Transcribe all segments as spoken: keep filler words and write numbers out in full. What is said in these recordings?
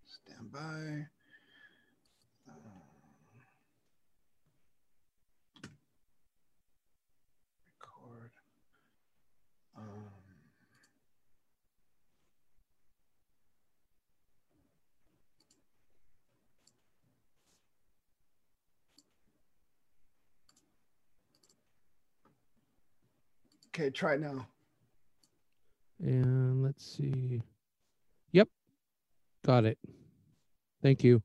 Stand by. Record. Um, okay, try now. And let's see. Yep. Got it. Thank you.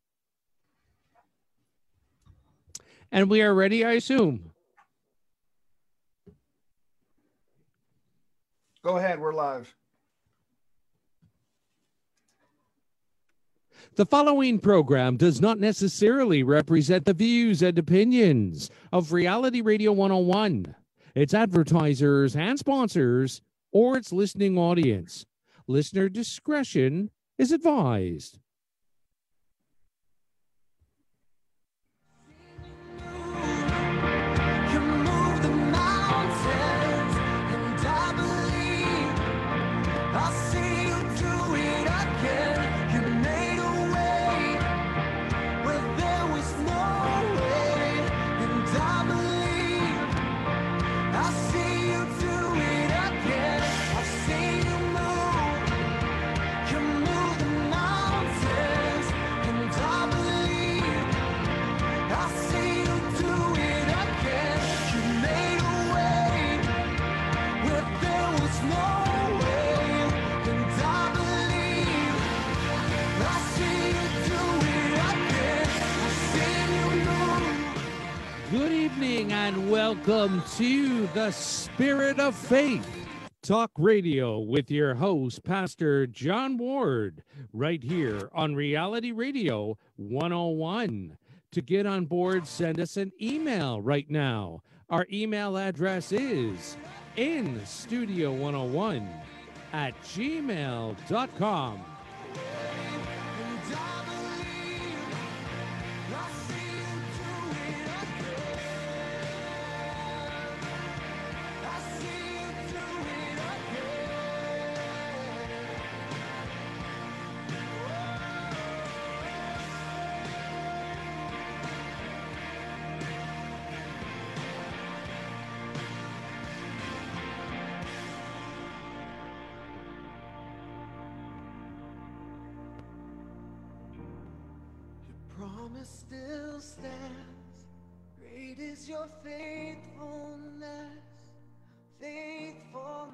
And we are ready, I assume. Go ahead, we're live. The following program does not necessarily represent the views and opinions of Reality Radio one oh one, its advertisers and sponsors, or its listening audience. Listener discretion is advised. Good evening and welcome to the Spirit of Faith Talk Radio with your host, Pastor John Ward, right here on Reality Radio one oh one. To get on board, send us an email right now. Our email address is in studio one oh one at gmail dot com. Still stands. Great is your faithfulness, faithfulness.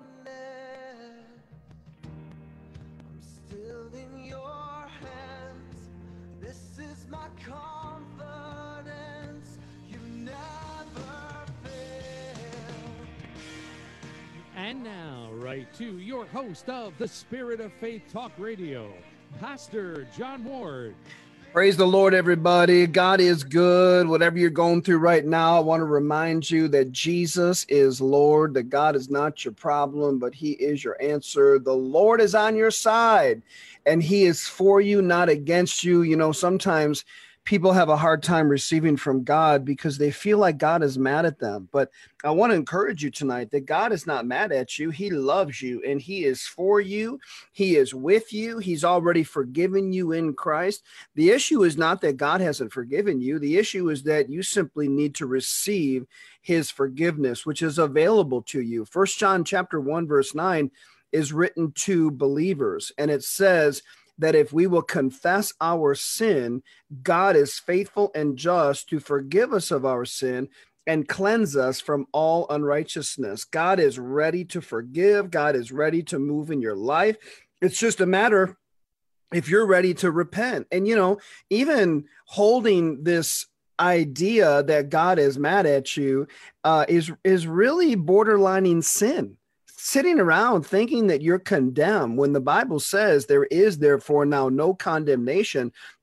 I'm still in your hands. This is my confidence. You never fail. And now, right to your host of the Spirit of Faith Talk Radio, Pastor John Ward. Praise the Lord, everybody. God is good. Whatever you're going through right now, I want to remind you that Jesus is Lord, that God is not your problem, but he is your answer. The Lord is on your side, and he is for you, not against you. You know, sometimes people have a hard time receiving from God because they feel like God is mad at them. But I want to encourage you tonight that God is not mad at you. He loves you and he is for you. He is with you. He's already forgiven you in Christ. The issue is not that God hasn't forgiven you. The issue is that you simply need to receive his forgiveness, which is available to you. First John chapter one, verse nine is written to believers, and it says that if we will confess our sin, God is faithful and just to forgive us of our sin and cleanse us from all unrighteousness. God is ready to forgive. God is ready to move in your life. It's just a matter if you're ready to repent. And, you know, even holding this idea that God is mad at you uh, is, is really borderlining sin. Sitting around thinking that you're condemned when the Bible says there is therefore now no condemnation to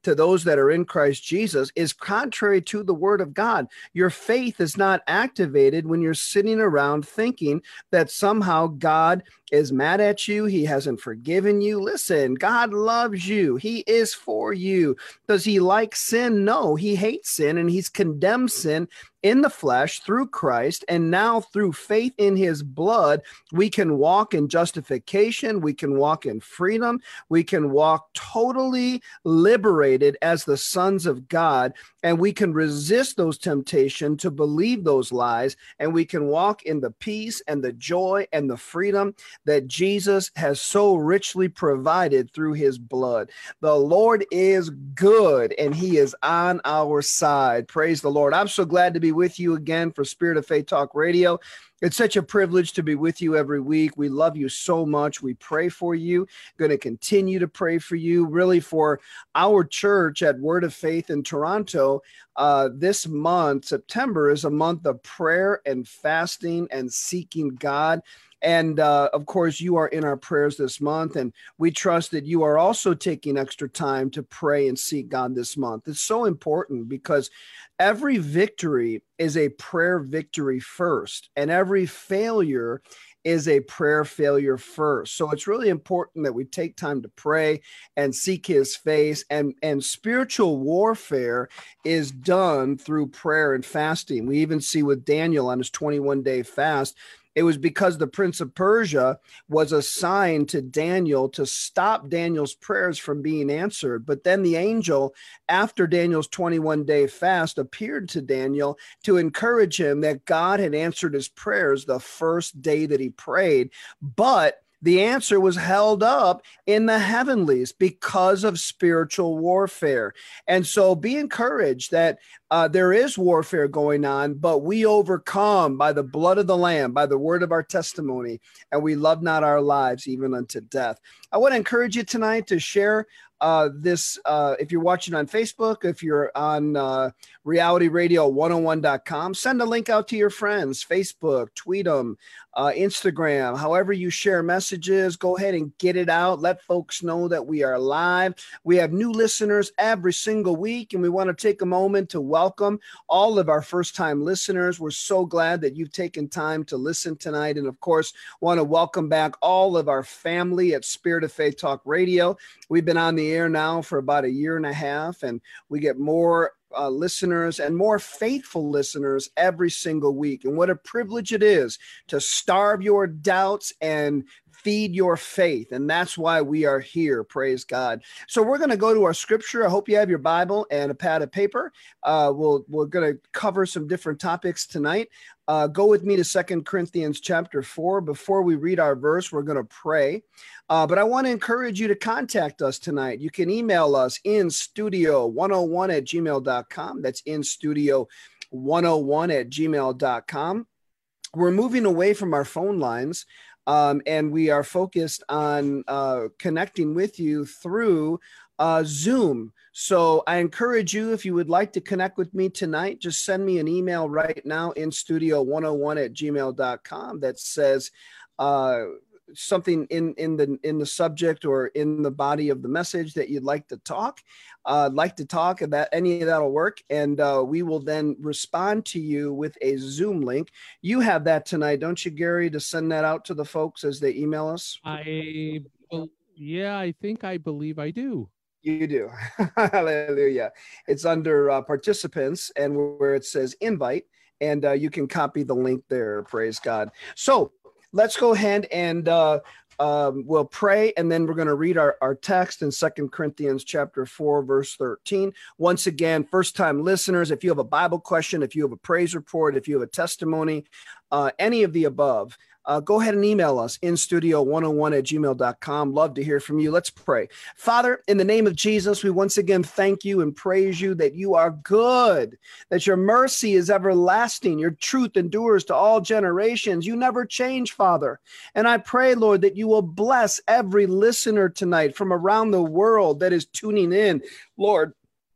to those that are in Christ Jesus is contrary to the word of God. Your faith is not activated when you're sitting around thinking that somehow God is mad at you. He hasn't forgiven you. Listen, God loves you. He is for you. Does he like sin? No, he hates sin, and he's condemned sin in the flesh through Christ. And now through faith in his blood, we can walk in justification. We can walk in freedom. We can walk totally liberated as the sons of God. And we can resist those temptations to believe those lies. And we can walk in the peace and the joy and the freedom that Jesus has so richly provided through his blood. The Lord is good, and he is on our side. Praise the Lord. I'm so glad to be with you again for Spirit of Faith Talk Radio. It's such a privilege to be with you every week. We love you so much. We pray for you. Going to continue to pray for you, really, for our church at Word of Faith in Toronto. Uh, this month, September, is a month of prayer and fasting and seeking God. And uh, of course, you are in our prayers this month, and we trust that you are also taking extra time to pray and seek God this month. It's so important because every victory is a prayer victory first, and every failure is a prayer failure first. So it's really important that we take time to pray and seek his face, and, and spiritual warfare is done through prayer and fasting. We even see with Daniel on his twenty-one day fast, it was because the prince of Persia was assigned to Daniel to stop Daniel's prayers from being answered. But then the angel, after Daniel's twenty-one day fast, appeared to Daniel to encourage him that God had answered his prayers the first day that he prayed. But the answer was held up in the heavenlies because of spiritual warfare. And so be encouraged that uh, there is warfare going on, but we overcome by the blood of the Lamb, by the word of our testimony, and we love not our lives even unto death. I want to encourage you tonight to share Uh, this, uh, if you're watching on Facebook, if you're on uh, reality radio one oh one dot com, send a link out to your friends, Facebook, tweet them, uh, Instagram, however you share messages, go ahead and get it out. Let folks know that we are live. We have new listeners every single week, and we want to take a moment to welcome all of our first-time listeners. We're so glad that you've taken time to listen tonight. And of course, want to welcome back all of our family at Spirit of Faith Talk Radio. We've been on the air now for about a year and a half, and we get more uh, listeners and more faithful listeners every single week. And what a privilege it is to starve your doubts and feed your faith. And that's why we are here. Praise God. So we're going to go to our scripture. I hope you have your Bible and a pad of paper. Uh, we'll, we're going to cover some different topics tonight. Uh, go with me to Second Corinthians chapter four. Before we read our verse, we're going to pray. Uh, but I want to encourage you to contact us tonight. You can email us in studio one oh one at gmail dot com. That's in studio one oh one at gmail dot com. We're moving away from our phone lines. Um, and we are focused on uh, connecting with you through uh, Zoom. So I encourage you, if you would like to connect with me tonight, just send me an email right now in studio one oh one at gmail dot com that says uh, something in, in the in the subject or in the body of the message that you'd like to talk. Uh, like to talk about any of that'll work, and uh, we will then respond to you with a Zoom link. You have that tonight, don't you, Gary, to send that out to the folks as they email us? I, well, yeah, I think I believe I do. You do. Hallelujah. It's under uh, participants and where it says invite, and uh, you can copy the link there. Praise God. So let's go ahead and uh, um, we'll pray, and then we're going to read our, our text in Second Corinthians chapter four, verse thirteen. Once again, first-time listeners, if you have a Bible question, if you have a praise report, if you have a testimony, uh, any of the above, Uh, go ahead and email us in studio one oh one at gmail dot com. Love to hear from you. Let's pray. Father, in the name of Jesus, we once again thank you and praise you that you are good, that your mercy is everlasting, your truth endures to all generations. You never change, Father. And I pray, Lord, that you will bless every listener tonight from around the world that is tuning in. Lord,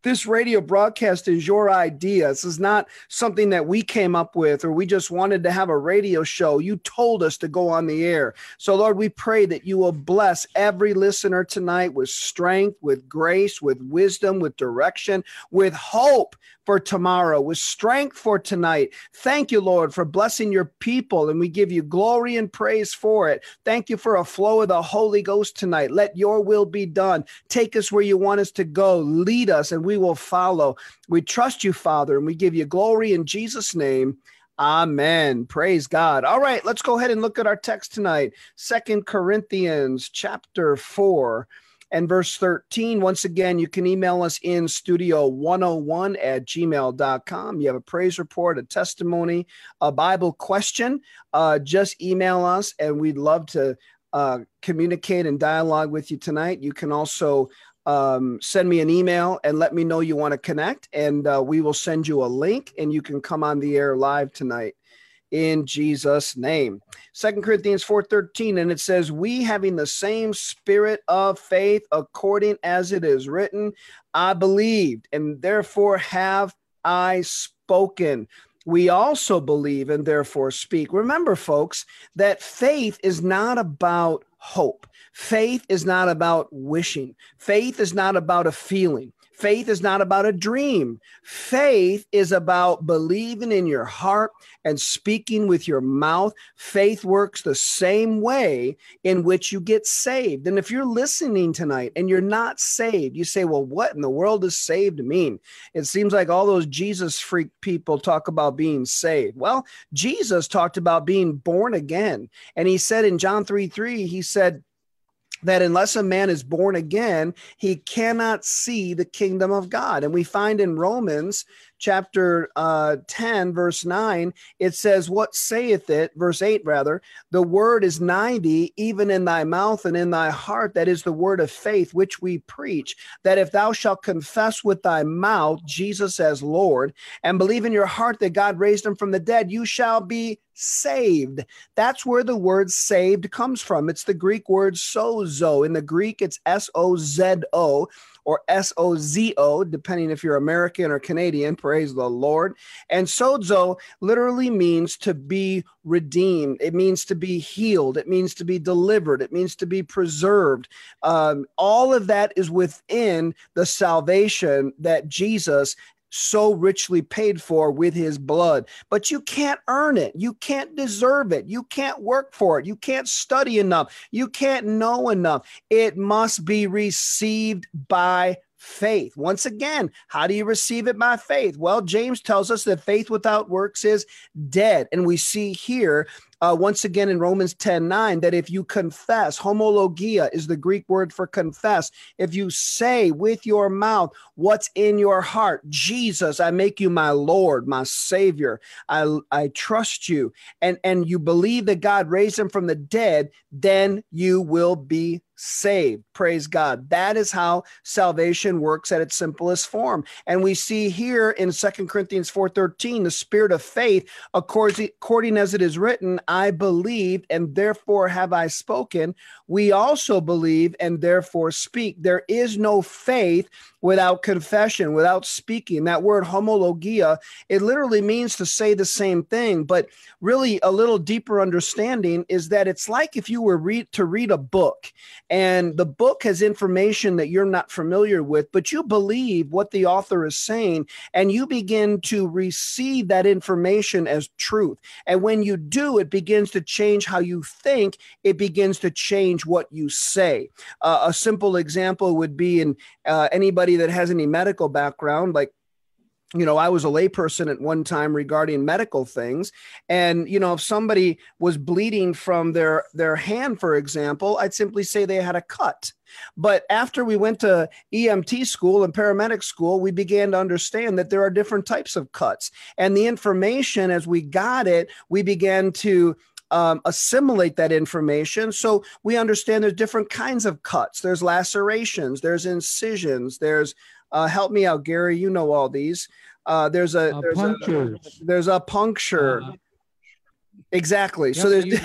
This radio broadcast is your idea. This is not something that we came up with or we just wanted to have a radio show. You told us to go on the air. So, Lord, we pray that you will bless every listener tonight with strength, with grace, with wisdom, with direction, with hope for tomorrow, with strength for tonight. Thank you, Lord, for blessing your people, and we give you glory and praise for it. Thank you for a flow of the Holy Ghost tonight. Let your will be done. Take us where you want us to go. Lead us, and we will follow. We trust you, Father, and we give you glory in Jesus' name. Amen. Praise God. All right, let's go ahead and look at our text tonight. Second Corinthians chapter four. And verse thirteen, once again, you can email us in studio one oh one at gmail dot com. You have a praise report, a testimony, a Bible question, uh, just email us, and we'd love to uh, communicate and dialogue with you tonight. You can also um, send me an email and let me know you want to connect, and uh, we will send you a link, and you can come on the air live tonight. In Jesus' name. Second Corinthians four thirteen, and it says, we having the same spirit of faith, according as it is written, I believed, and therefore have I spoken. We also believe and therefore speak. Remember, folks, that faith is not about hope. Faith is not about wishing. Faith is not about a feeling. Faith is not about a dream. Faith is about believing in your heart and speaking with your mouth. Faith works the same way in which you get saved. And if you're listening tonight and you're not saved, you say, well, what in the world does saved mean? It seems like all those Jesus freak people talk about being saved. Well, Jesus talked about being born again. And he said in John three three, he said, that unless a man is born again, he cannot see the kingdom of God. And we find in Romans chapter uh, ten, verse nine, it says, what saith it, verse eight rather, the word is nigh thee, even in thy mouth and in thy heart. That is the word of faith, which we preach, that if thou shalt confess with thy mouth Jesus as Lord, and believe in your heart that God raised him from the dead, you shall be saved. That's where the word saved comes from. It's the Greek word sozo. In the Greek, it's S O Z O or S O Z O, depending if you're American or Canadian. Praise the Lord. And sozo literally means to be redeemed. It means to be healed. It means to be delivered. It means to be preserved. Um, all of that is within the salvation that Jesus so richly paid for with his blood. But you can't earn it. You can't deserve it. You can't work for it. You can't study enough. You can't know enough. It must be received by faith. Once again, how do you receive it by faith? Well, James tells us that faith without works is dead. And we see here, uh, once again in Romans ten nine, that if you confess, homologia is the Greek word for confess. If you say with your mouth what's in your heart, Jesus, I make you my Lord, my Savior. I, I trust you. And, and you believe that God raised him from the dead, then you will be saved. Praise God. That is how salvation works at its simplest form. And we see here in Second Corinthians four thirteen, the spirit of faith, according, according as it is written, I believed and therefore have I spoken. We also believe and therefore speak. There is no faith without confession, without speaking. That word homologia, it literally means to say the same thing, but really a little deeper understanding is that it's like if you were read, to read a book, and the book has information that you're not familiar with, but you believe what the author is saying, and you begin to receive that information as truth. And when you do, it begins to change how you think. It begins to change what you say. Uh, a simple example would be in uh, anybody that has any medical background, like, you know, I was a layperson at one time regarding medical things. And, you know, if somebody was bleeding from their, their hand, for example, I'd simply say they had a cut. But after we went to E M T school and paramedic school, we began to understand that there are different types of cuts. And the information, as we got it, we began to Um, assimilate that information. So we understand there's different kinds of cuts. There's lacerations, there's incisions, there's, uh, help me out, Gary, you know all these. Uh, there's a, Uh, there's punctures. a, there's a puncture. Uh, Exactly. Yep, So there's, you-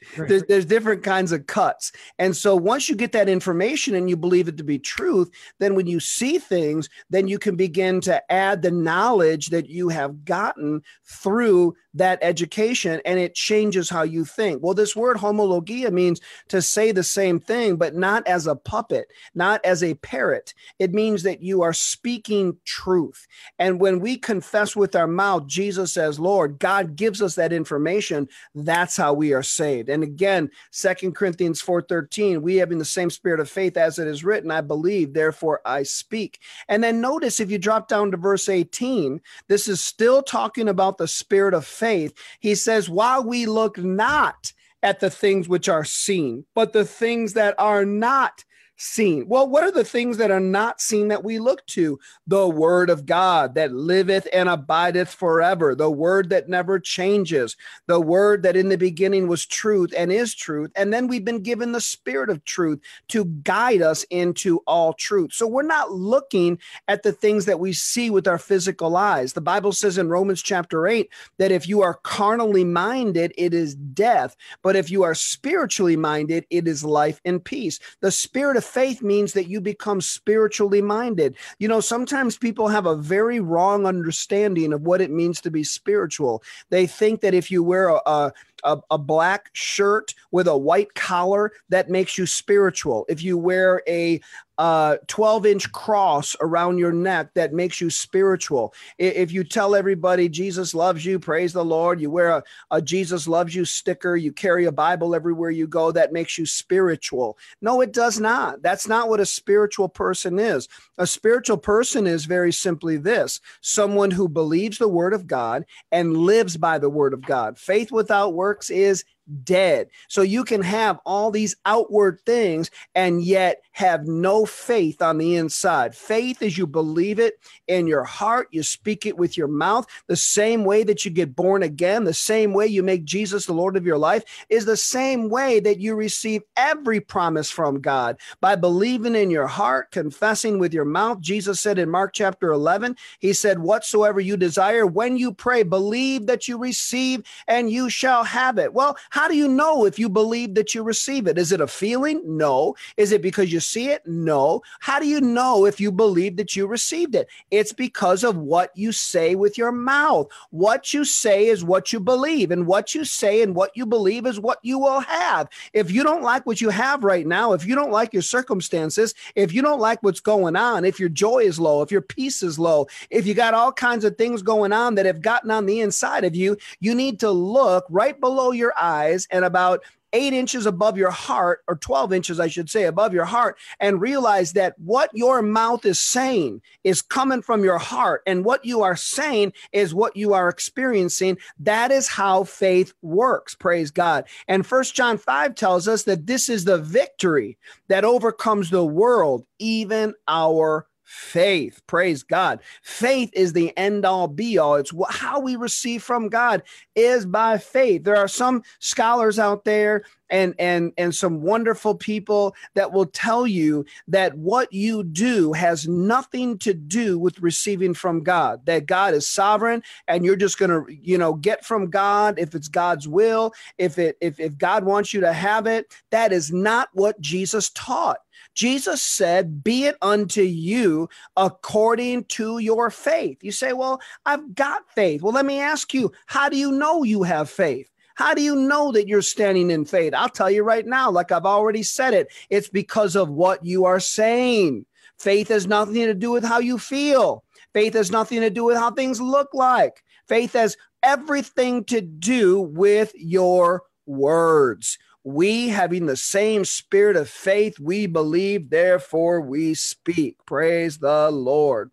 Right. There's, there's different kinds of cuts. And so once you get that information and you believe it to be truth, then when you see things, then you can begin to add the knowledge that you have gotten through that education, and it changes how you think. Well, this word homologia means to say the same thing, but not as a puppet, not as a parrot. It means that you are speaking truth. And when we confess with our mouth Jesus as Lord, God gives us that information. That's how we are saved. And again, Second Corinthians four thirteen, we having the same spirit of faith as it is written, I believe, therefore I speak. And then notice if you drop down to verse eighteen, this is still talking about the spirit of faith. He says, while we look not at the things which are seen, but the things that are not seen. Well, what are the things that are not seen that we look to? The word of God that liveth and abideth forever, the word that never changes, the word that in the beginning was truth and is truth. And then we've been given the spirit of truth to guide us into all truth. So we're not looking at the things that we see with our physical eyes. The Bible says in Romans chapter eight that if you are carnally minded, it is death. But if you are spiritually minded, it is life and peace. The spirit of faith means that you become spiritually minded. You know, sometimes people have a very wrong understanding of what it means to be spiritual. They think that if you wear a, a A, a black shirt with a white collar, that makes you spiritual. If you wear a uh, twelve inch cross around your neck, that makes you spiritual. If you tell everybody Jesus loves you, praise the Lord, you wear a, a Jesus loves you sticker, you carry a Bible everywhere you go, that makes you spiritual. No, it does not. That's not what a spiritual person is. A spiritual person is very simply this: someone who believes the word of God and lives by the word of God. Faith without works is dead. So you can have all these outward things and yet have no faith on the inside. Faith is you believe it in your heart, you speak it with your mouth. The same way that you get born again, the same way you make Jesus the Lord of your life, is the same way that you receive every promise from God, by believing in your heart, confessing with your mouth. Jesus said in Mark chapter eleven, he said, whatsoever you desire, when you pray, believe that you receive and you shall have it. Well, how do you know if you believe that you receive it? Is it a feeling? No. Is it because you see it? No. How do you know if you believe that you received it? It's because of what you say with your mouth. What you say is what you believe, and what you say and what you believe is what you will have. If you don't like what you have right now, if you don't like your circumstances, if you don't like what's going on, if your joy is low, if your peace is low, if you got all kinds of things going on that have gotten on the inside of you, you need to look right below your eyes and about eight inches above your heart, or twelve inches, I should say, above your heart, and realize that what your mouth is saying is coming from your heart, and what you are saying is what you are experiencing. That is how faith works. Praise God. And First John five tells us that this is the victory that overcomes the world, even our faith. Praise God. Faith is the end all be all. It's wh- how we receive from God is by faith. There are some scholars out there and, and, and some wonderful people that will tell you that what you do has nothing to do with receiving from God, that God is sovereign and you're just going to, you know, get from God if it's God's will, if it, if, if God wants you to have it. That is not what Jesus taught. Jesus said, be it unto you according to your faith. You say, well, I've got faith. Well, let me ask you, how do you know you have faith? How do you know that you're standing in faith? I'll tell you right now, like I've already said it, it's because of what you are saying. Faith has nothing to do with how you feel. Faith has nothing to do with how things look like. Faith has everything to do with your words. We, having the same spirit of faith, we believe, therefore we speak. Praise the Lord.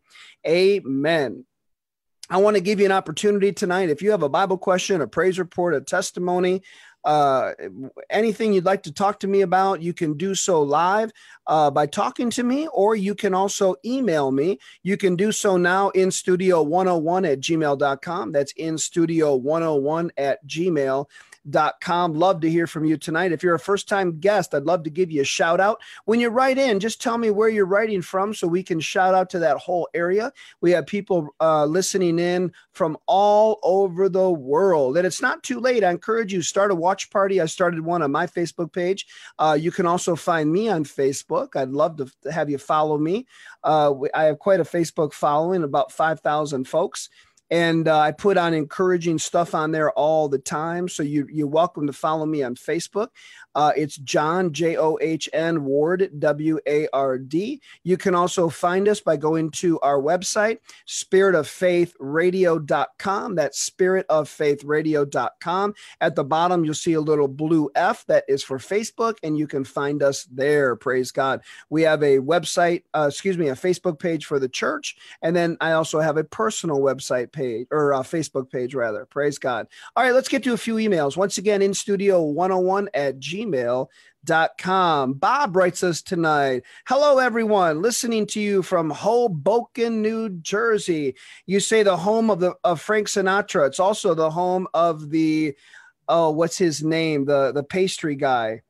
Amen. I want to give you an opportunity tonight. If you have a Bible question, a praise report, a testimony, uh, anything you'd like to talk to me about, you can do so live uh, by talking to me, or you can also email me. You can do so now in studio one oh one at gmail dot com. That's in studio one oh one at gmail dot com. Love to hear from you tonight. If you're a first-time guest, I'd love to give you a shout out. When you write in, just tell me where you're writing from so we can shout out to that whole area. We have people uh, listening in from all over the world. And it's not too late. I encourage you, start a watch party. I started one on my Facebook page. Uh, you can also find me on Facebook. I'd love to have you follow me. Uh, I have quite a Facebook following, about five thousand folks. And uh, I put on encouraging stuff on there all the time. So you, you're welcome to follow me on Facebook. Uh, it's John, J O H N, Ward, W A R D. You can also find us by going to our website, spirit of faith radio dot com. That's spirit of faith radio dot com. At the bottom, you'll see a little blue F that is for Facebook, and you can find us there. Praise God. We have a website, uh, excuse me, a Facebook page for the church. And then I also have a personal website page, or a Facebook page, rather. Praise God. All right, let's get to a few emails. Once again, in studio one oh one at gmail dot com. Bob writes us tonight. Hello, everyone. Listening to you from Hoboken, New Jersey. You say the home of the of Frank Sinatra. It's also the home of the, oh, what's his name? The, the pastry guy.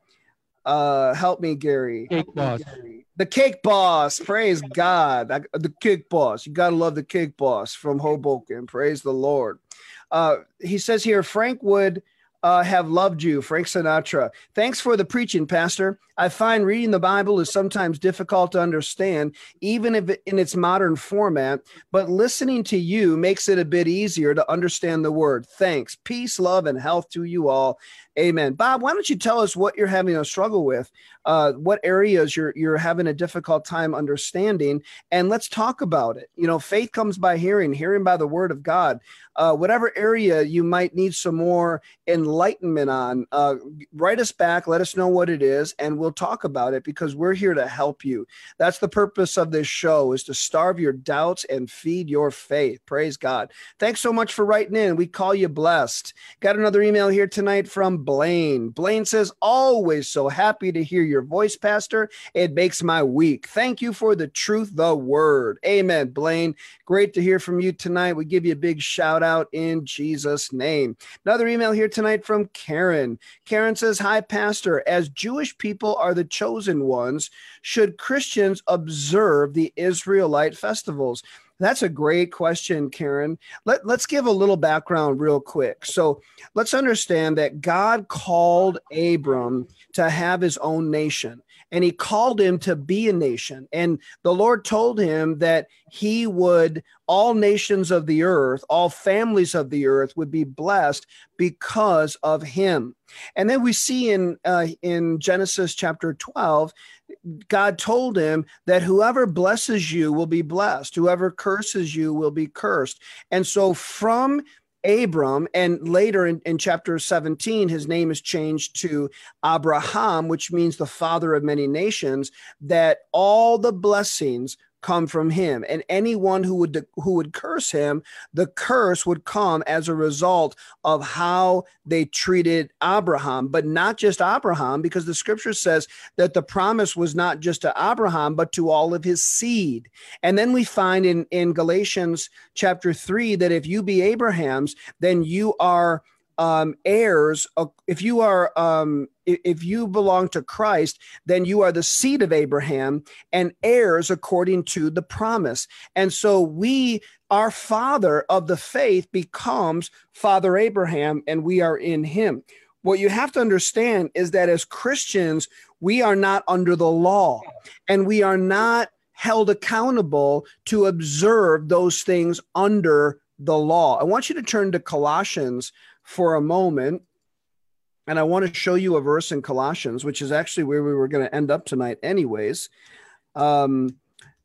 Uh, help me, Gary. Cake boss. The Cake Boss. Praise God. I, the Cake Boss. You got to love the Cake Boss from Hoboken. Praise the Lord. Uh, he says here, Frank would uh, have loved you, Frank Sinatra. Thanks for the preaching, Pastor. I find reading the Bible is sometimes difficult to understand, even if it, in its modern format, but listening to you makes it a bit easier to understand the word. Thanks. Peace, love, and health to you all. Amen. Bob, why don't you tell us what you're having a struggle with, uh, what areas you're you're having a difficult time understanding, and let's talk about it. You know, faith comes by hearing, hearing by the word of God. Uh, whatever area you might need some more enlightenment on, uh, write us back, let us know what it is, and we'll talk about it because we're here to help you. That's the purpose of this show, is to starve your doubts and feed your faith. Praise God. Thanks so much for writing in. We call you blessed. Got another email here tonight from Blaine. Blaine says, always so happy to hear your voice, Pastor. It makes my week. Thank you for the truth, the word. Amen, Blaine. Great to hear from you tonight. We give you a big shout out in Jesus' name. Another email here tonight from Karen. Karen says, hi, Pastor. As Jewish people are the chosen ones, should Christians observe the Israelite festivals? That's a great question, Karen. Let, let's give a little background real quick. So let's understand that God called Abram to have his own nation, and he called him to be a nation. And the Lord told him that he would, all nations of the earth, all families of the earth would be blessed because of him. And then we see in uh, in Genesis chapter twelve, God told him that whoever blesses you will be blessed. Whoever curses you will be cursed. And so from Abram, and later in, in chapter seventeen, his name is changed to Abraham, which means the father of many nations, that all the blessings come from him, and anyone who would who would curse him, the curse would come as a result of how they treated Abraham. But not just Abraham, because the scripture says that the promise was not just to Abraham, but to all of his seed. And then we find in, in Galatians chapter three that if you be Abraham's, then you are um, heirs. If you are um, if you belong to Christ, then you are the seed of Abraham and heirs according to the promise. And so we, our father of the faith becomes Father Abraham, and we are in him. What you have to understand is that as Christians, we are not under the law, and we are not held accountable to observe those things under the law. I want you to turn to Colossians for a moment. And I want to show you a verse in Colossians, which is actually where we were going to end up tonight anyways. Um,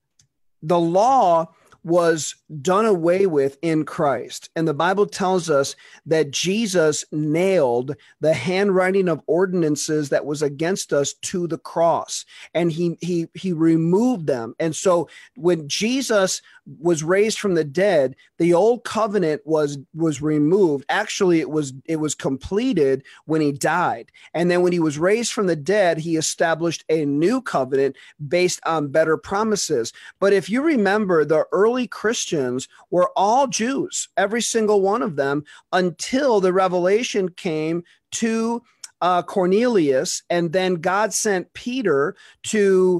the law was done away with in Christ. And the Bible tells us that Jesus nailed the handwriting of ordinances that was against us to the cross, and he he he removed them. And so when Jesus was raised from the dead, the old covenant was was removed. Actually, it was it was completed when he died. And then when he was raised from the dead, he established a new covenant based on better promises. But if you remember, the early early Christians were all Jews, every single one of them, until the revelation came to uh, Cornelius, and then God sent Peter to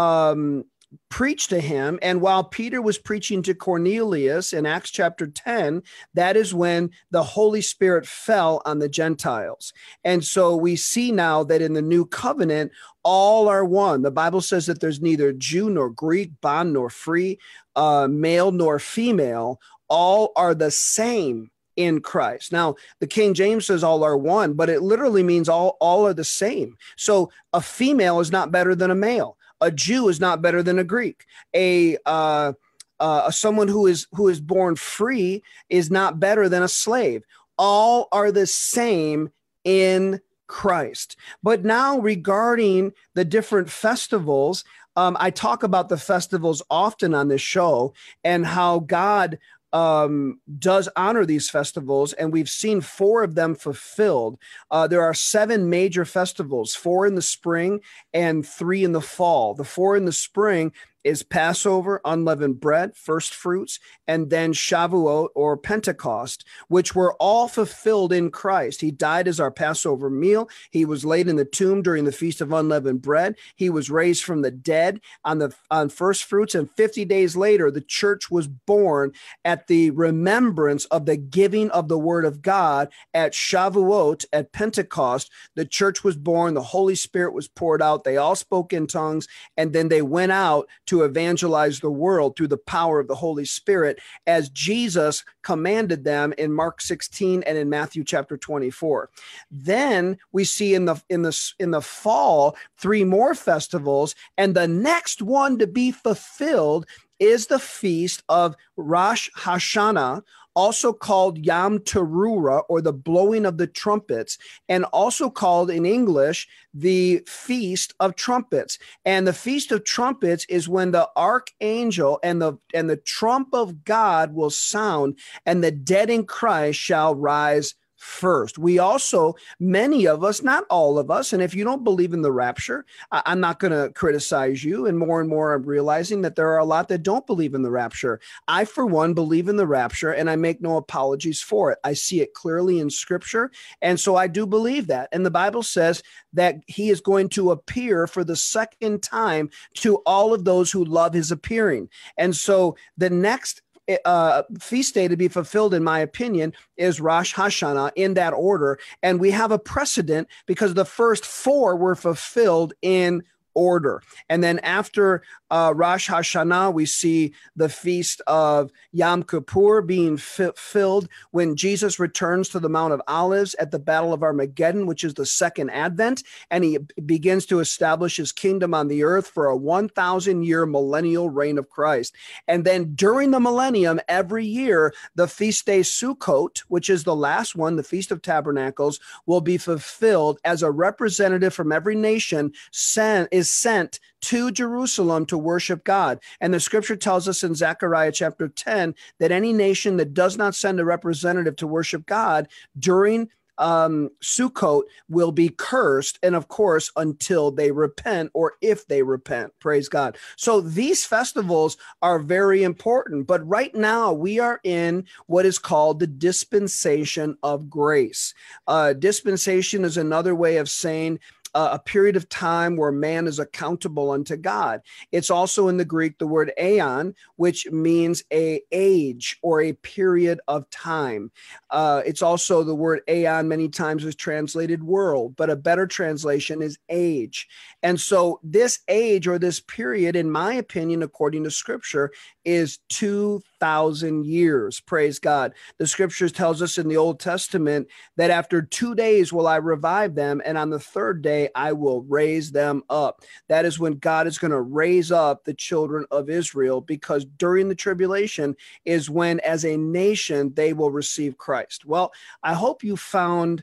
um, preach to him. And while Peter was preaching to Cornelius in Acts chapter ten, that is when the Holy Spirit fell on the Gentiles. And so we see now that in the new covenant, all are one. The Bible says that there's neither Jew nor Greek, bond nor free, uh, male nor female. All are the same in Christ. Now, the King James says all are one, but it literally means all, all are the same. So a female is not better than a male. A Jew is not better than a Greek. A uh, uh, someone who is who is born free is not better than a slave. All are the same in Christ. But now, regarding the different festivals, um, I talk about the festivals often on this show and how God Um, does honor these festivals, and we've seen four of them fulfilled. Uh, there are seven major festivals, four in the spring and three in the fall. The four in the spring is Passover, unleavened bread, first fruits, and then Shavuot or Pentecost, which were all fulfilled in Christ. He died as our Passover meal. He was laid in the tomb during the Feast of Unleavened Bread. He was raised from the dead on the on first fruits, and fifty days later, the church was born at the remembrance of the giving of the word of God at Shavuot, at Pentecost. The church was born. The Holy Spirit was poured out. They all spoke in tongues, and then they went out to evangelize the world through the power of the Holy Spirit, as Jesus commanded them in Mark sixteen and in Matthew chapter twenty-four. Then we see in the in the in the fall three more festivals, and the next one to be fulfilled is the feast of Rosh Hashanah, also called Yom Teruah, or the blowing of the trumpets, and also called in English the Feast of Trumpets. And the Feast of Trumpets is when the archangel and the and the trump of God will sound, and the dead in Christ shall rise first. We also, many of us, not all of us, and if you don't believe in the rapture, I, I'm not going to criticize you. And more and more, I'm realizing that there are a lot that don't believe in the rapture. I, for one, believe in the rapture, and I make no apologies for it. I see it clearly in Scripture, and so I do believe that. And the Bible says that he is going to appear for the second time to all of those who love his appearing. And so the next Uh, feast day to be fulfilled, in my opinion, is Rosh Hashanah, in that order. And we have a precedent because the first four were fulfilled in order. And then after uh, Rosh Hashanah, we see the feast of Yom Kippur being f- filled when Jesus returns to the Mount of Olives at the Battle of Armageddon, which is the second advent. And he begins to establish his kingdom on the earth for a one thousand year millennial reign of Christ. And then during the millennium, every year, the feast day Sukkot, which is the last one, the Feast of Tabernacles, will be fulfilled as a representative from every nation sent, is sent to Jerusalem to worship God. And the scripture tells us in Zechariah chapter ten that any nation that does not send a representative to worship God during um, Sukkot will be cursed. And of course, until they repent, or if they repent, praise God. So these festivals are very important. But right now we are in what is called the dispensation of grace. Uh, dispensation is another way of saying Uh, a period of time where man is accountable unto God. It's also in the Greek, the word aeon, which means a age or a period of time. Uh, it's also the word aeon many times is translated world, but a better translation is age. And so this age or this period, in my opinion, according to scripture, is two thousand years. Praise God. The scriptures tells us in the Old Testament that after two days will I revive them, and on the third day I will raise them up. That is when God is going to raise up the children of Israel, because during the tribulation is when, as a nation, they will receive Christ. Well, I hope you found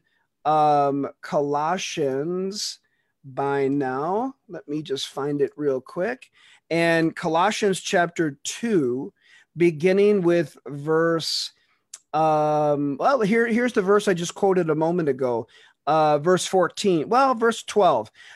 um, Colossians by now. Let me just find it real quick. And Colossians chapter two, beginning with verse, um, well, here, here's the verse I just quoted a moment ago. Uh, verse fourteen, well, verse twelve.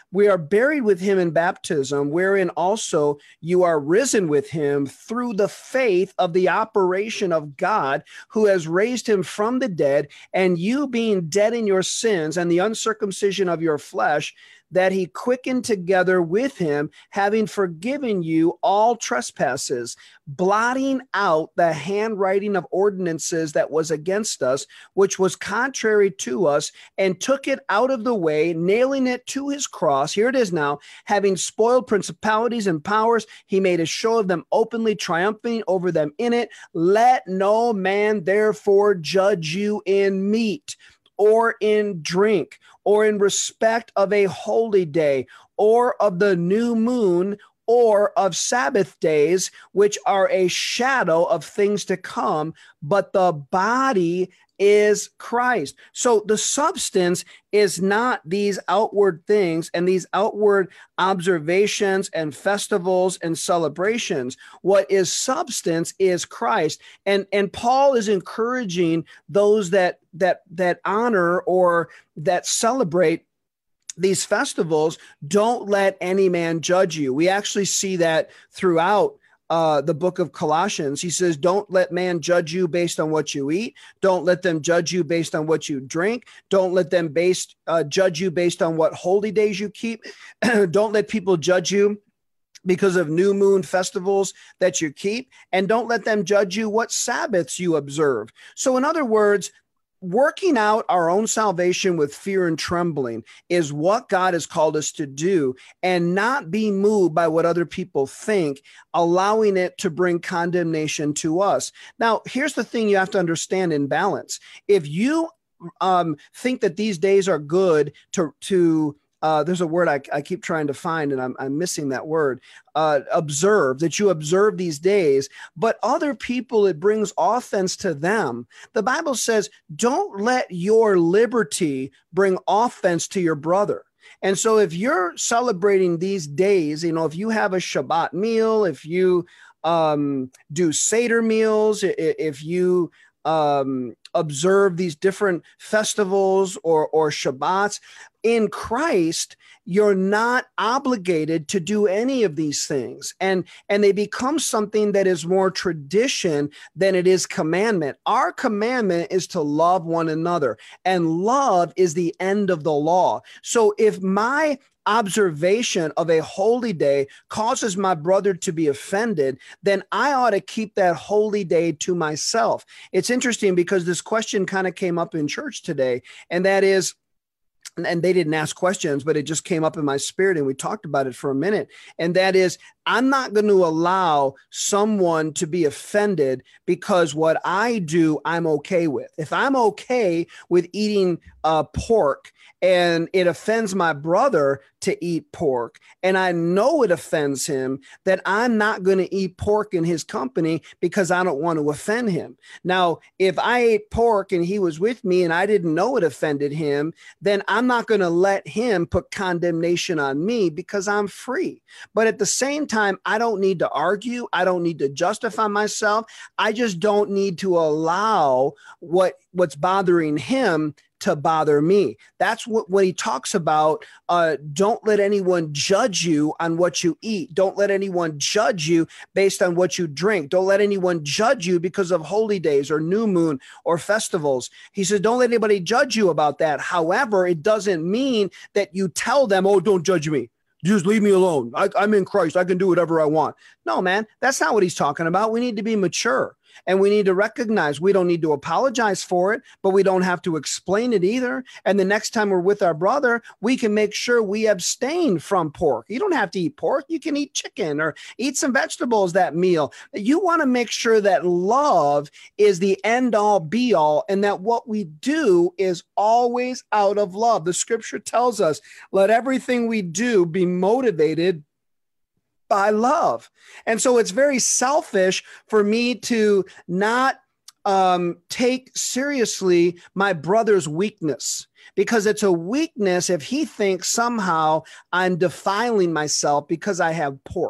we are buried with him in baptism, wherein also you are risen with him through the faith of the operation of God, who has raised him from the dead, and you being dead in your sins and the uncircumcision of your flesh, that he quickened together with him, having forgiven you all trespasses, blotting out the handwriting of ordinances that was against us, which was contrary to us, and took it out of the way, nailing it to his cross. Here it is now, having spoiled principalities and powers, he made a show of them openly, triumphing over them in it. Let no man therefore judge you in meat, or in drink, or in respect of a holy day, or of the new moon, or of Sabbath days, which are a shadow of things to come, but the body is Christ. So the substance is not these outward things and these outward observations and festivals and celebrations. What is substance is Christ. And, and Paul is encouraging those that, that, that honor or that celebrate these festivals, don't let any man judge you. We actually see that throughout Uh, the book of Colossians. He says, don't let man judge you based on what you eat. Don't let them judge you based on what you drink. Don't let them based, uh, judge you based on what holy days you keep. Don't let people judge you because of new moon festivals that you keep. And don't let them judge you what Sabbaths you observe. So in other words, working out our own salvation with fear and trembling is what God has called us to do, and not be moved by what other people think, allowing it to bring condemnation to us. Now, here's the thing you have to understand in balance. If you um, think that these days are good to, to Uh, there's a word I, I keep trying to find, and I'm, I'm missing that word, uh, observe, that you observe these days, but other people, it brings offense to them. The Bible says, don't let your liberty bring offense to your brother. And so if you're celebrating these days, you know, if you have a Shabbat meal, if you um, do Seder meals, if you um, observe these different festivals or, or Shabbats, in Christ, you're not obligated to do any of these things. And, and they become something that is more tradition than it is commandment. Our commandment is to love one another, and love is the end of the law. So if my observation of a holy day causes my brother to be offended, then I ought to keep that holy day to myself. It's interesting because this question kind of came up in church today, and that is, and they didn't ask questions, but it just came up in my spirit, and we talked about it for a minute. And that is, I'm not going to allow someone to be offended because what I do, I'm okay with. If I'm okay with eating uh, pork, and it offends my brother to eat pork, and I know it offends him, that I'm not going to eat pork in his company because I don't want to offend him. Now, if I ate pork and he was with me and I didn't know it offended him, then I'm not going to let him put condemnation on me because I'm free. But at the same time, I don't need to argue. I don't need to justify myself. I just don't need to allow what what's bothering him to bother me. That's what when he talks about, uh, don't let anyone judge you on what you eat. Don't let anyone judge you based on what you drink. Don't let anyone judge you because of holy days or new moon or festivals. He says, don't let anybody judge you about that. However, it doesn't mean that you tell them, oh, don't judge me. Just leave me alone. I, I'm in Christ. I can do whatever I want. No, man, that's not what he's talking about. We need to be mature. And we need to recognize we don't need to apologize for it, but we don't have to explain it either. And the next time we're with our brother, we can make sure we abstain from pork. You don't have to eat pork. You can eat chicken or eat some vegetables that meal. You want to make sure that love is the end all be all, and that what we do is always out of love. The scripture tells us, let everything we do be motivated by love. And so it's very selfish for me to not um, take seriously my brother's weakness, because it's a weakness if he thinks somehow I'm defiling myself because I have pork.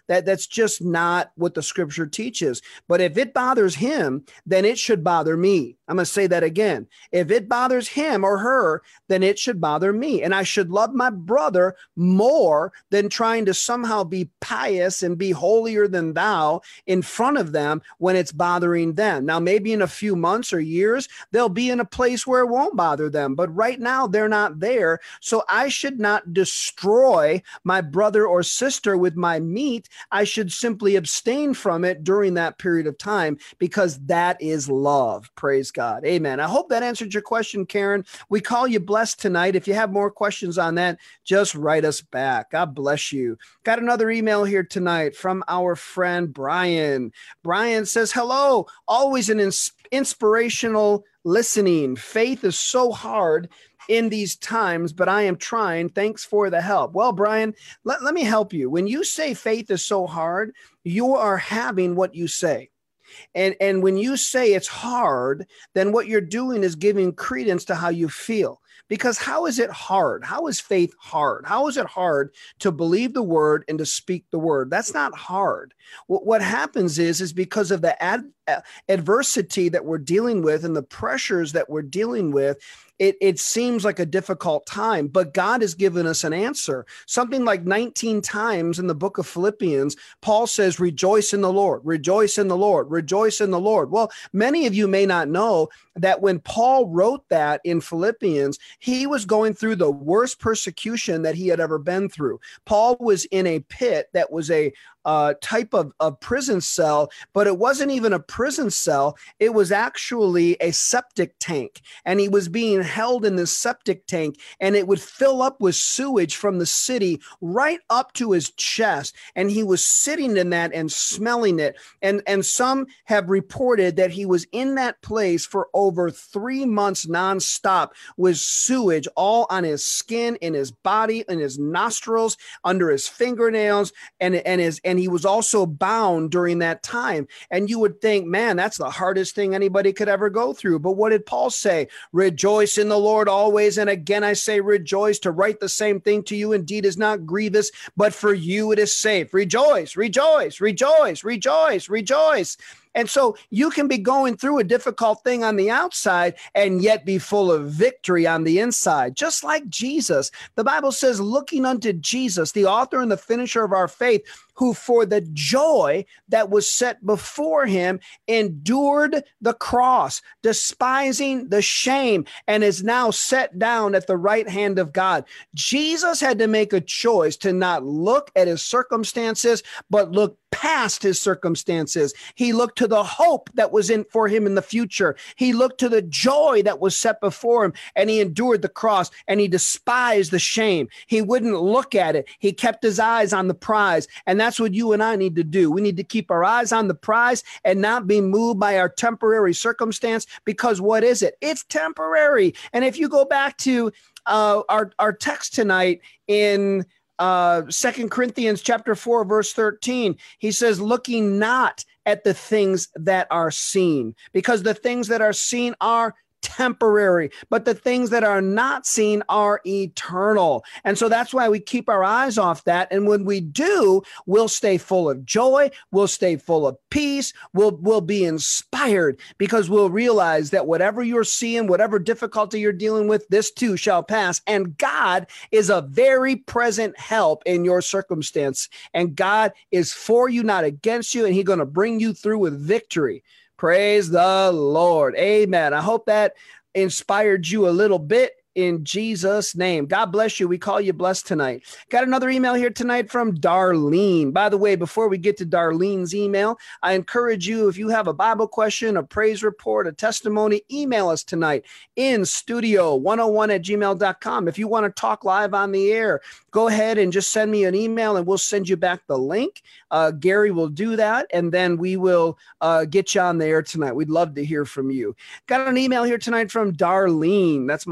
That that's just not what the scripture teaches. But if it bothers him, then it should bother me. I'm going to say that again. If it bothers him or her, then it should bother me. And I should love my brother more than trying to somehow be pious and be holier than thou in front of them when it's bothering them. Now, maybe in a few months or years, they'll be in a place where it won't bother them. But right now, they're not there. So I should not destroy my brother or sister with my meat. I should simply abstain from it during that period of time, because that is love. Praise God. Amen. I hope that answered your question, Karen. We call you blessed tonight. If you have more questions on that, just write us back. God bless you. Got another email here tonight from our friend Brian. Brian says, hello, always an ins- inspirational listening. Faith is so hard in these times, but I am trying. Thanks for the help. Well, Brian, let, let me help you. When you say faith is so hard, you are having what you say. And, and when you say it's hard, then what you're doing is giving credence to how you feel. Because how is it hard? How is faith hard? How is it hard to believe the word and to speak the word? That's not hard. What, what happens is, is because of the ad, uh, adversity that we're dealing with and the pressures that we're dealing with, It, it seems like a difficult time, but God has given us an answer. Something like nineteen times in the book of Philippians, Paul says, rejoice in the Lord, rejoice in the Lord, rejoice in the Lord. Well, many of you may not know that when Paul wrote that in Philippians, he was going through the worst persecution that he had ever been through. Paul was in a pit that was a uh, type of, of prison cell, but it wasn't even a prison cell. It was actually a septic tank, and he was being held in this septic tank, and it would fill up with sewage from the city right up to his chest. And he was sitting in that and smelling it. And, and some have reported that he was in that place for over three months nonstop with sewage all on his skin, in his body, in his nostrils, under his fingernails, and, and his, and he was also bound during that time. And you would think, man, that's the hardest thing anybody could ever go through. But what did Paul say? Rejoice in the Lord always. And again, I say rejoice. To write the same thing to you indeed is not grievous, but for you it is safe. Rejoice, rejoice, rejoice, rejoice, rejoice. And so you can be going through a difficult thing on the outside and yet be full of victory on the inside, just like Jesus. The Bible says, looking unto Jesus, the author and the finisher of our faith, who for the joy that was set before him endured the cross, despising the shame, and is now set down at the right hand of God. Jesus had to make a choice to not look at his circumstances, but look past his circumstances. He looked to the hope that was in for him in the future. He looked to the joy that was set before him, and he endured the cross, and he despised the shame. He wouldn't look at it. He kept his eyes on the prize. And that's what you and I need to do. We need to keep our eyes on the prize and not be moved by our temporary circumstance, because what is it? It's temporary. And if you go back to uh, our, our text tonight in Uh, Second Corinthians chapter four, verse thirteen, he says, looking not at the things that are seen, because the things that are seen are temporary, but the things that are not seen are eternal. And so that's why we keep our eyes off that. And when we do, we'll stay full of joy. We'll stay full of peace. We'll, we'll be inspired, because we'll realize that whatever you're seeing, whatever difficulty you're dealing with, this too shall pass. And God is a very present help in your circumstance. And God is for you, not against you. And he's going to bring you through with victory. Praise the Lord. Amen. I hope that inspired you a little bit in Jesus' name. God bless you. We call you blessed tonight. Got another email here tonight from Darlene. By the way, before we get to Darlene's email, I encourage you, if you have a Bible question, a praise report, a testimony, email us tonight in studio one oh one at gmail dot com. If you want to talk live on the air, go ahead and just send me an email and we'll send you back the link. Uh, Gary will do that, and then we will uh, get you on the air tonight. We'd love to hear from you. Got an email here tonight from Darlene. That's my mom's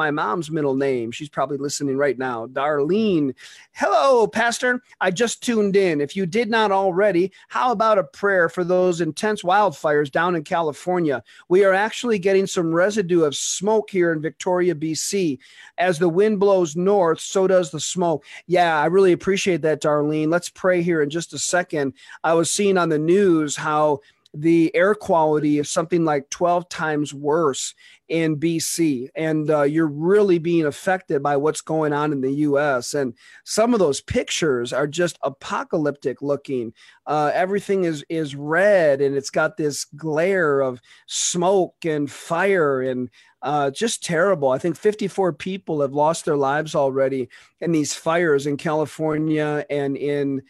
mom's middle name. She's probably listening right now. Darlene. Hello, Pastor. I just tuned in. If you did not already, how about a prayer for those intense wildfires down in California? We are actually getting some residue of smoke here in Victoria, B C. As the wind blows north, so does the smoke. Yeah, I really appreciate that, Darlene. Let's pray here in just a second. I was seeing on the news how the air quality is something like twelve times worse in B C. And uh, you're really being affected by what's going on in the U S. And some of those pictures are just apocalyptic looking. Uh, everything is, is red, and it's got this glare of smoke and fire and uh, just terrible. I think fifty-four people have lost their lives already in these fires in California and in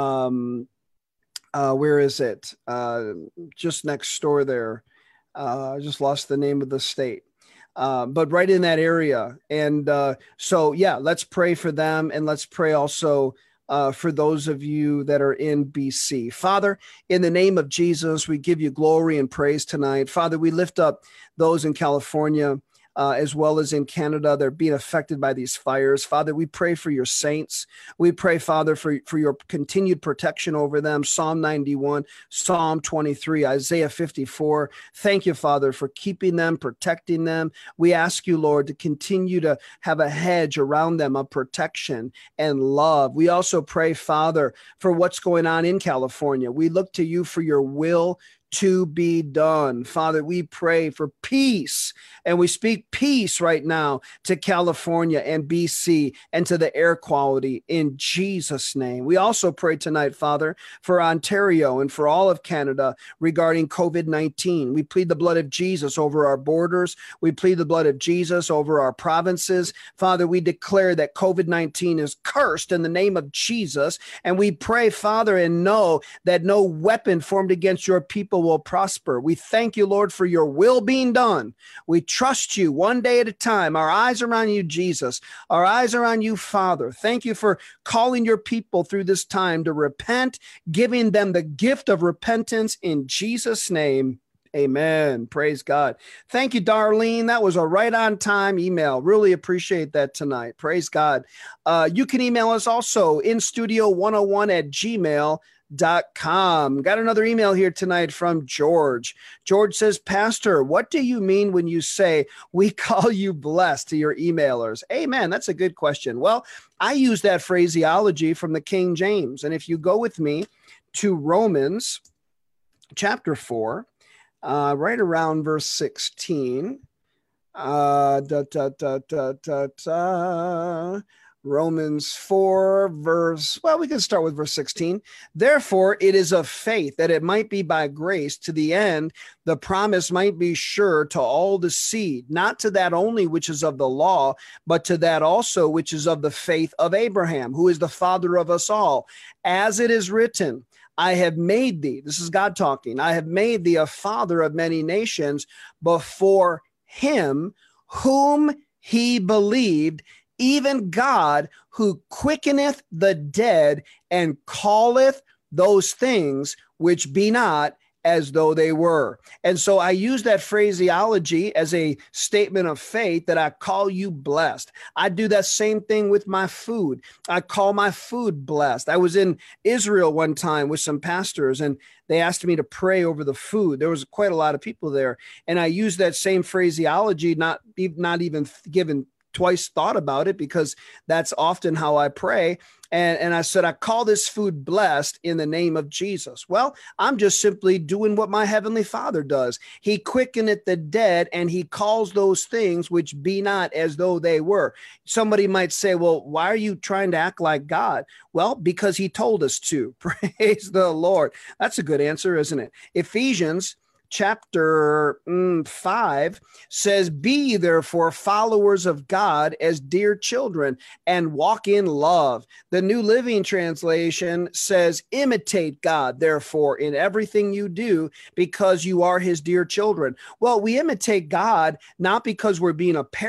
um, Uh, where is it? Uh, just next door there. Uh, I just lost the name of the state. Uh, but right in that area. And uh, so, yeah, let's pray for them. And let's pray also uh, for those of you that are in B C. Father, in the name of Jesus, we give you glory and praise tonight. Father, we lift up those in California, Uh, as well as in Canada. They're being affected by these fires. Father, we pray for your saints. We pray, Father, for, for your continued protection over them. Psalm ninety-one, Psalm twenty-three, Isaiah fifty-four. Thank you, Father, for keeping them, protecting them. We ask you, Lord, to continue to have a hedge around them of protection and love. We also pray, Father, for what's going on in California. We look to you for your will to be done. Father, we pray for peace, and we speak peace right now to California and B C and to the air quality in Jesus' name. We also pray tonight, Father, for Ontario and for all of Canada regarding COVID nineteen. We plead the blood of Jesus over our borders. We plead the blood of Jesus over our provinces. Father, we declare that COVID nineteen is cursed in the name of Jesus. And we pray, Father, and know that no weapon formed against your people will prosper. We thank you, Lord, for your will being done. We trust you one day at a time. Our eyes are on you, Jesus. Our eyes are on you, Father. Thank you for calling your people through this time to repent, giving them the gift of repentance in Jesus' name. Amen. Praise God. Thank you, Darlene. That was a right on time email. Really appreciate that tonight. Praise God. Uh, you can email us also in studio one oh one at gmail dot com. Got another email here tonight from George. George says, Pastor, what do you mean when you say we call you blessed to your emailers? Amen. That's a good question. Well, I use that phraseology from the King James. And if you go with me to Romans chapter four, uh, right around verse sixteen, uh, da, da, da, da, da, da, Romans four, verse, well, we can start with verse sixteen. Therefore, it is of faith that it might be by grace to the end the promise might be sure to all the seed, not to that only which is of the law, but to that also which is of the faith of Abraham, who is the father of us all. As it is written, I have made thee, this is God talking, I have made thee a father of many nations before him whom he believed, even God who quickeneth the dead and calleth those things which be not as though they were. And so I use that phraseology as a statement of faith that I call you blessed. I do that same thing with my food. I call my food blessed. I was in Israel one time with some pastors, and they asked me to pray over the food. There was quite a lot of people there. And I used that same phraseology, not, not even given twice thought about it, because that's often how I pray. And, and I said, I call this food blessed in the name of Jesus. Well, I'm just simply doing what my heavenly Father does. He quickeneth the dead, and he calls those things which be not as though they were. Somebody might say, well, why are you trying to act like God? Well, because he told us to. Praise the Lord. That's a good answer, isn't it? Ephesians chapter mm, five says, be therefore followers of God as dear children and walk in love. The New Living Translation says, imitate God, therefore, in everything you do, because you are his dear children. Well, we imitate God not because we're being a parrot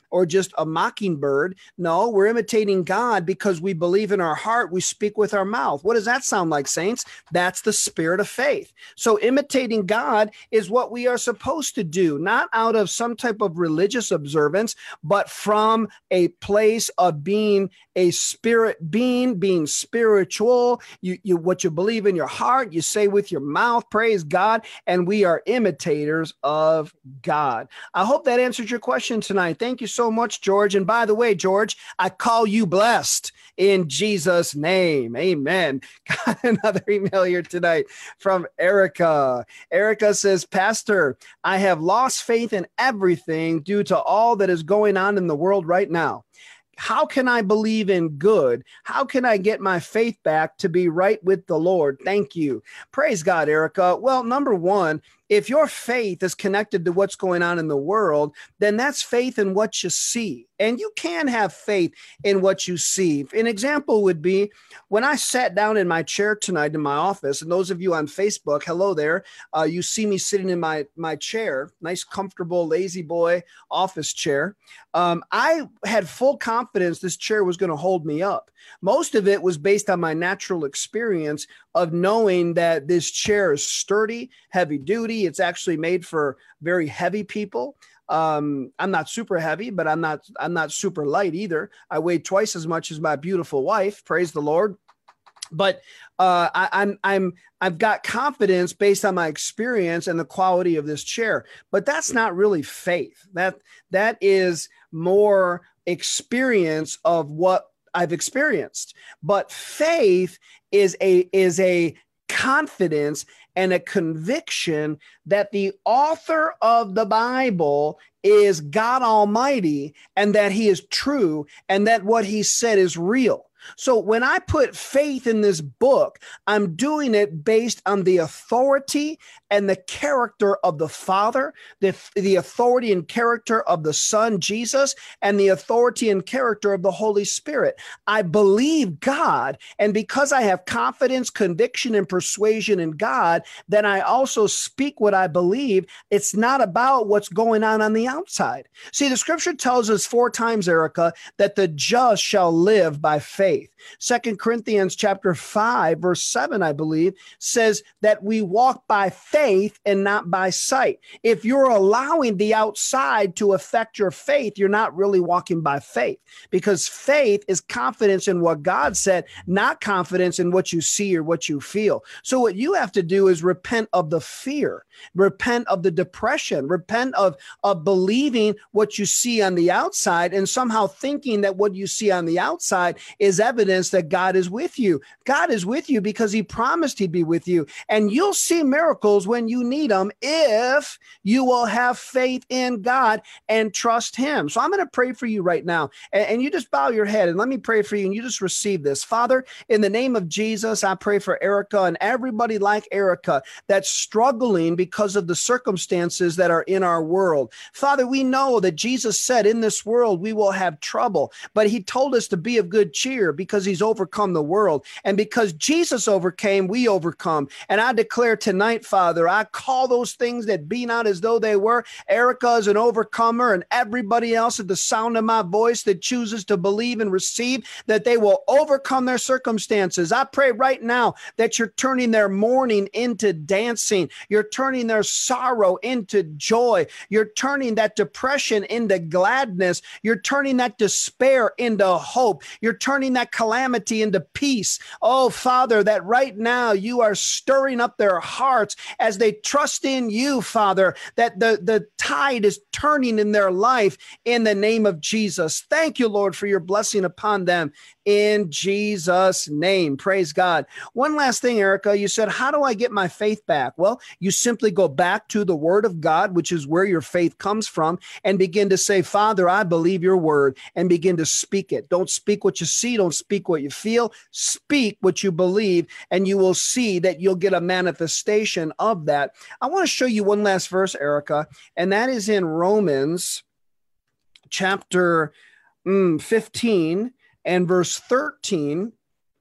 or just a mockingbird. No, we're imitating God because we believe in our heart, we speak with our mouth. What does that sound like, saints? That's the spirit of faith. So imitating God is what we are supposed to do, not out of some type of religious observance, but from a place of being a spirit being, being spiritual. You, you, what you believe in your heart, you say with your mouth, praise God, and we are imitators of God. I hope that answered your question tonight. Thank you so much, George. And by the way, George, I call you blessed in Jesus' name. Amen. Got another email here tonight from Erica. Erica says, Pastor, I have lost faith in everything due to all that is going on in the world right now. How can I believe in good? How can I get my faith back to be right with the Lord? Thank you. Praise God, Erica. Well, number one, if your faith is connected to what's going on in the world, then that's faith in what you see. And you can have faith in what you see. An example would be when I sat down in my chair tonight in my office, and those of you on Facebook, hello there, uh, you see me sitting in my, my chair, nice, comfortable, lazy boy office chair. Um, I had full confidence this chair was going to hold me up. Most of it was based on my natural experience of knowing that this chair is sturdy, heavy duty. It's actually made for very heavy people. Um, I'm not super heavy, but I'm not, I'm not super light either. I weigh twice as much as my beautiful wife. Praise the Lord. But uh, I, I'm, I'm, I've got confidence based on my experience and the quality of this chair, but that's not really faith. That, that is more experience of what I've experienced. But faith is a, is a confidence and a conviction that the author of the Bible is God Almighty and that he is true and that what he said is real. So when I put faith in this book, I'm doing it based on the authority and the character of the Father, the, the authority and character of the Son, Jesus, and the authority and character of the Holy Spirit. I believe God, and because I have confidence, conviction, and persuasion in God, then I also speak what I believe. It's not about what's going on on the outside. See, the scripture tells us four times, Erica, that the just shall live by faith. Second Corinthians chapter five, verse seven, I believe, says that we walk by faith and not by sight. If you're allowing the outside to affect your faith, you're not really walking by faith, because faith is confidence in what God said, not confidence in what you see or what you feel. So what you have to do is repent of the fear, repent of the depression, repent of, of believing what you see on the outside and somehow thinking that what you see on the outside is evidence that God is with you. God is with you because he promised he'd be with you. And you'll see miracles when you need them if you will have faith in God and trust him. So I'm going to pray for you right now. And, and you just bow your head and let me pray for you and you just receive this. Father, in the name of Jesus, I pray for Erica and everybody like Erica that's struggling because of the circumstances that are in our world. Father, we know that Jesus said in this world we will have trouble, but he told us to be of good cheer because he's overcome the world. And because Jesus overcame, we overcome. And I declare tonight, Father, I call those things that be not as though they were. Erica is an overcomer, and everybody else at the sound of my voice that chooses to believe and receive that they will overcome their circumstances. I pray right now that you're turning their mourning into dancing. You're turning their sorrow into joy. You're turning that depression into gladness. You're turning that despair into hope. You're turning that calamity into peace. Oh, Father, that right now you are stirring up their hearts as they trust in you, Father, that the, the tide is turning in their life in the name of Jesus. Thank you, Lord, for your blessing upon them in Jesus' name. Praise God. One last thing, Erica, you said, how do I get my faith back? Well, you simply go back to the word of God, which is where your faith comes from, and begin to say, Father, I believe your word, and begin to speak it. Don't speak what you see. Don't speak what you feel. Speak what you believe, and you will see that you'll get a manifestation of that. I want to show you one last verse, Erica, and that is in Romans chapter mm, fifteen and verse thirteen.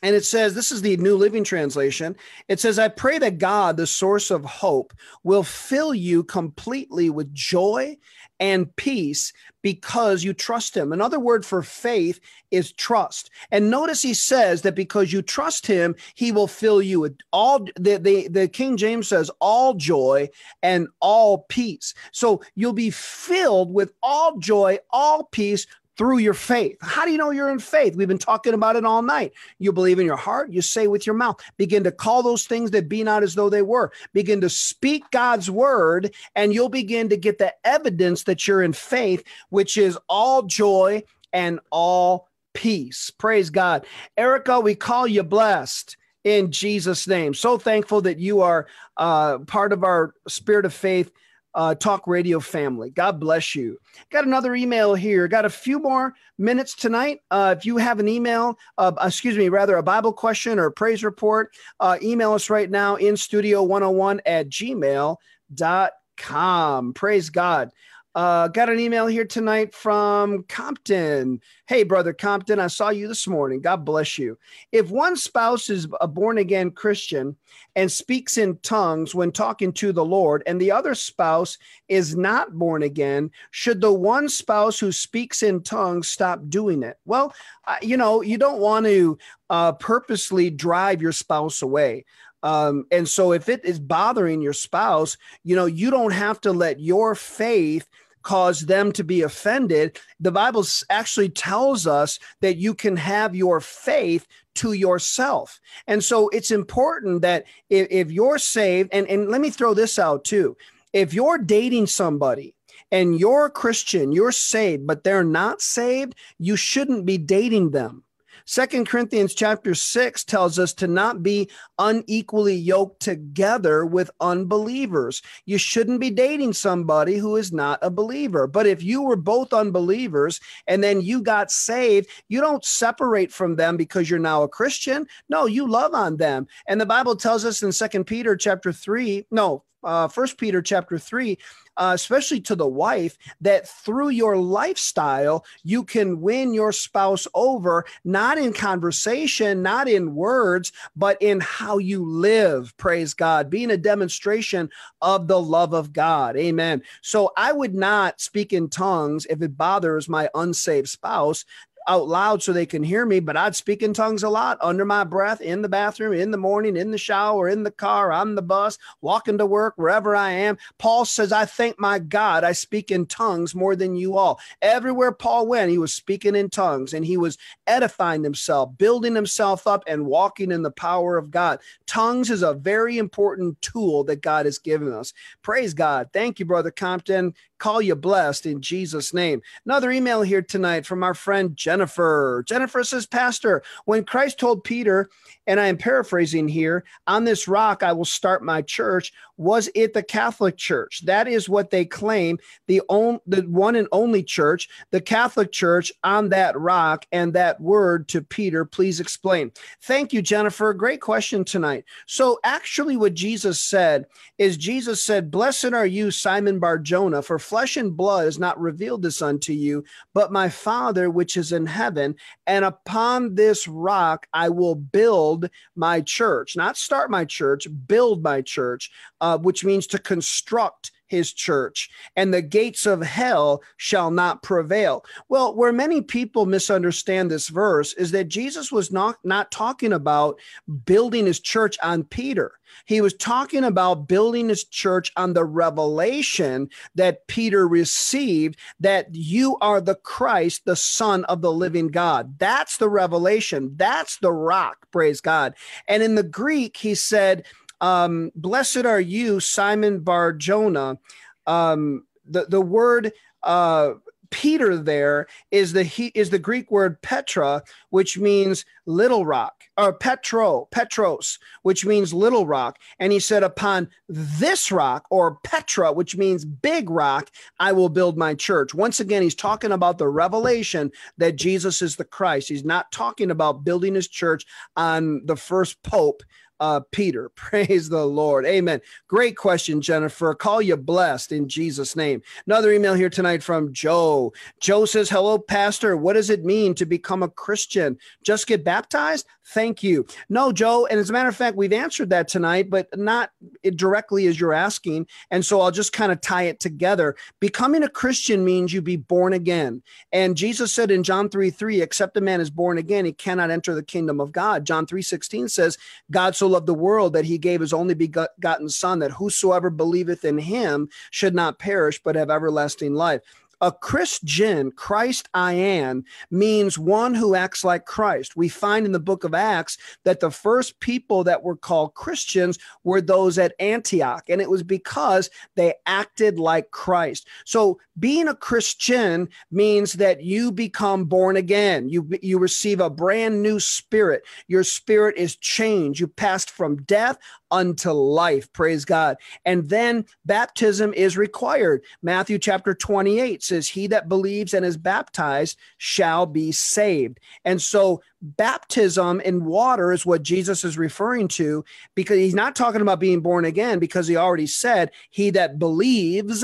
And it says, this is the New Living Translation. It says, I pray that God, the source of hope, will fill you completely with joy and peace because you trust him. Another word for faith is trust. And notice he says that because you trust him, he will fill you with all, the, the, the King James says, all joy and all peace. So you'll be filled with all joy, all peace, through your faith. How do you know you're in faith? We've been talking about it all night. You believe in your heart, you say with your mouth. Begin to call those things that be not as though they were. Begin to speak God's word, and you'll begin to get the evidence that you're in faith, which is all joy and all peace. Praise God. Erica, we call you blessed in Jesus' name. So thankful that you are uh, part of our Spirit of Faith Uh, Talk Radio family. God bless you. Got another email here. Got a few more minutes tonight. Uh, if you have an email, uh, excuse me, rather a Bible question or a praise report, uh, email us right now in studio one oh one at gmail dot com. Praise God. Uh, got an email here tonight from Compton. Hey, brother Compton, I saw you this morning. God bless you. If one spouse is a born-again Christian and speaks in tongues when talking to the Lord, and the other spouse is not born again, should the one spouse who speaks in tongues stop doing it? Well, uh, you know, you don't want to uh, purposely drive your spouse away. Um, and so if it is bothering your spouse, you know, you don't have to let your faith cause them to be offended. The Bible actually tells us that you can have your faith to yourself. And so it's important that if, if you're saved, and, and let me throw this out too. If you're dating somebody and you're a Christian, you're saved, but they're not saved, you shouldn't be dating them. Second Corinthians chapter six tells us to not be unequally yoked together with unbelievers. You shouldn't be dating somebody who is not a believer. But if you were both unbelievers and then you got saved, you don't separate from them because you're now a Christian. No, you love on them. And the Bible tells us in Second Peter chapter three, no, uh, First Peter chapter three, Uh, especially to the wife, that through your lifestyle, you can win your spouse over, not in conversation, not in words, but in how you live. Praise God, being a demonstration of the love of God. Amen. So I would not speak in tongues if it bothers my unsaved spouse out loud so they can hear me, but I'd speak in tongues a lot under my breath, in the bathroom, in the morning, in the shower, in the car, on the bus, walking to work, wherever I am. Paul says, I thank my God I speak in tongues more than you all. Everywhere Paul went, he was speaking in tongues, and he was edifying himself, building himself up, and walking in the power of God. Tongues is a very important tool that God has given us. Praise God. Thank you, Brother Compton. Call you blessed in Jesus' name. Another email here tonight from our friend Jennifer. Jennifer says, Pastor, when Christ told Peter, and I am paraphrasing here, on this rock I will start my church, was it the Catholic Church? That is what they claim, the, on, the one and only church, the Catholic Church on that rock, and that word to Peter. Please explain. Thank you, Jennifer. Great question tonight. So actually what Jesus said is Jesus said, blessed are you, Simon Bar-Jonah, for flesh and blood has not revealed this unto you, but my Father which is in heaven. And upon this rock I will build my church, not start my church, build my church, uh, which means to construct his church, and the gates of hell shall not prevail. Well, where many people misunderstand this verse is that Jesus was not, not talking about building his church on Peter. He was talking about building his church on the revelation that Peter received, that you are the Christ, the Son of the living God. That's the revelation. That's the rock, praise God. And in the Greek, he said, um, blessed are you, Simon Bar-Jonah. Um, the, the word uh, Peter there is the he is the Greek word Petra, which means little rock, or Petro, Petros, which means little rock. And he said, upon this rock, or Petra, which means big rock, I will build my church. Once again, he's talking about the revelation that Jesus is the Christ. He's not talking about building his church on the first pope uh, Peter. Praise the Lord. Amen. Great question, Jennifer. Call you blessed in Jesus' name. Another email here tonight from Joe. Joe says, hello, Pastor. What does it mean to become a Christian? Just get baptized? Thank you. No, Joe. And as a matter of fact, we've answered that tonight, but not directly as you're asking. And so I'll just kind of tie it together. Becoming a Christian means you be born again. And Jesus said in John three three, except a man is born again, he cannot enter the kingdom of God. John three sixteen says, God so loved the world that he gave his only begotten son, that whosoever believeth in him should not perish, but have everlasting life. A Christian, Christ I am, means one who acts like Christ. We find in the book of Acts that the first people that were called Christians were those at Antioch, and it was because they acted like Christ. So being a Christian means that you become born again. You, you receive a brand new spirit. Your spirit is changed. You passed from death unto life. Praise God. And then baptism is required. Matthew chapter twenty-eight says, he that believes and is baptized shall be saved. And so baptism in water is what Jesus is referring to, because he's not talking about being born again, because he already said, he that believes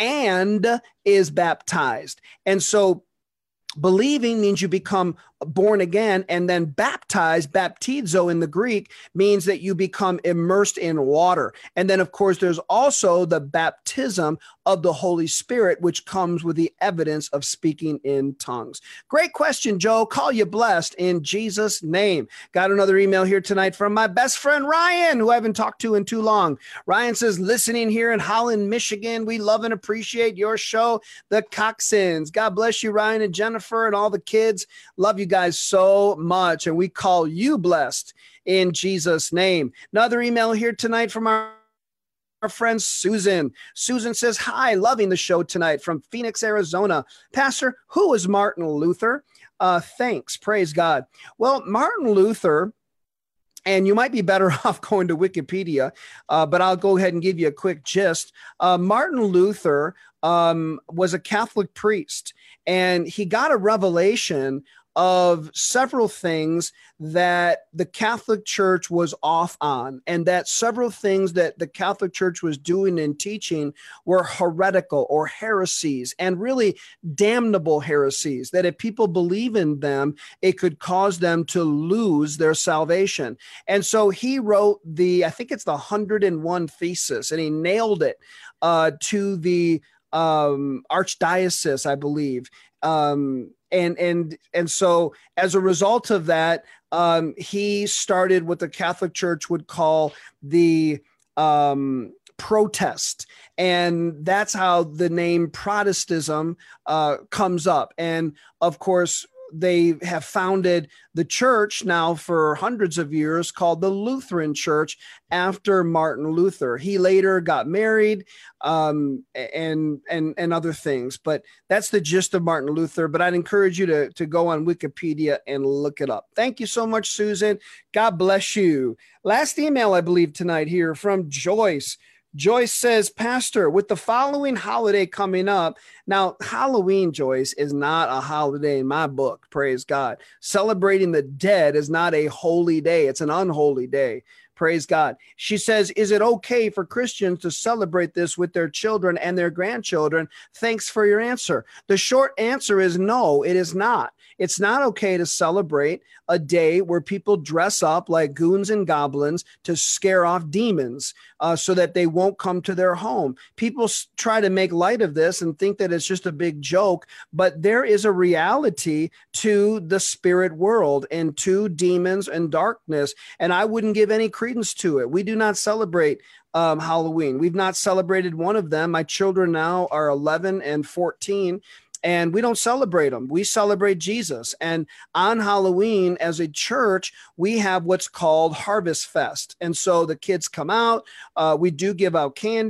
and is baptized. And so believing means you become born again, and then baptized, baptizo in the Greek, means that you become immersed in water. And then, of course, there's also the baptism of the Holy Spirit, which comes with the evidence of speaking in tongues. Great question, Joe. Call you blessed in Jesus' name. Got another email here tonight from my best friend, Ryan, who I haven't talked to in too long. Ryan says, listening here in Holland, Michigan, we love and appreciate your show, The Coxons. God bless you, Ryan and Jennifer and all the kids. Love you guys so much, and we call you blessed in Jesus' name. Another email here tonight from our Our friend Susan. Susan says, hi, loving the show tonight from Phoenix, Arizona. Pastor, who is Martin Luther? Uh, thanks. Praise God. Well, Martin Luther, and you might be better off going to Wikipedia, uh, but I'll go ahead and give you a quick gist. Uh, Martin Luther um, was a Catholic priest, and he got a revelation of several things that the Catholic Church was off on, and that several things that the Catholic Church was doing and teaching were heretical or heresies, and really damnable heresies, that if people believe in them, it could cause them to lose their salvation. And so he wrote the, I think it's the one hundred and one Thesis, and he nailed it uh, to the um, archdiocese, I believe. Um, And and and so as a result of that, um, he started what the Catholic Church would call the um, protest. And that's how the name Protestantism uh, comes up. And of course, they have founded the church now for hundreds of years called the Lutheran Church after Martin Luther. He later got married um, and, and, and other things, but that's the gist of Martin Luther. But I'd encourage you to, to go on Wikipedia and look it up. Thank you so much, Susan. God bless you. Last email, I believe tonight here from Joyce. Joyce says, Pastor, with the following holiday coming up, now Halloween, Joyce, is not a holiday in my book, praise God. Celebrating the dead is not a holy day. It's an unholy day. Praise God. She says, is it okay for Christians to celebrate this with their children and their grandchildren? Thanks for your answer. The short answer is no, it is not. It's not okay to celebrate a day where people dress up like goons and goblins to scare off demons uh, so that they won't come to their home. People s- try to make light of this and think that it's just a big joke, but there is a reality to the spirit world and to demons and darkness, and I wouldn't give any credence to it. We do not celebrate um, Halloween. We've not celebrated one of them. My children now are eleven and fourteen. And we don't celebrate them. We celebrate Jesus. And on Halloween, as a church, we have what's called Harvest Fest. And so the kids come out. Uh, we do give out candy.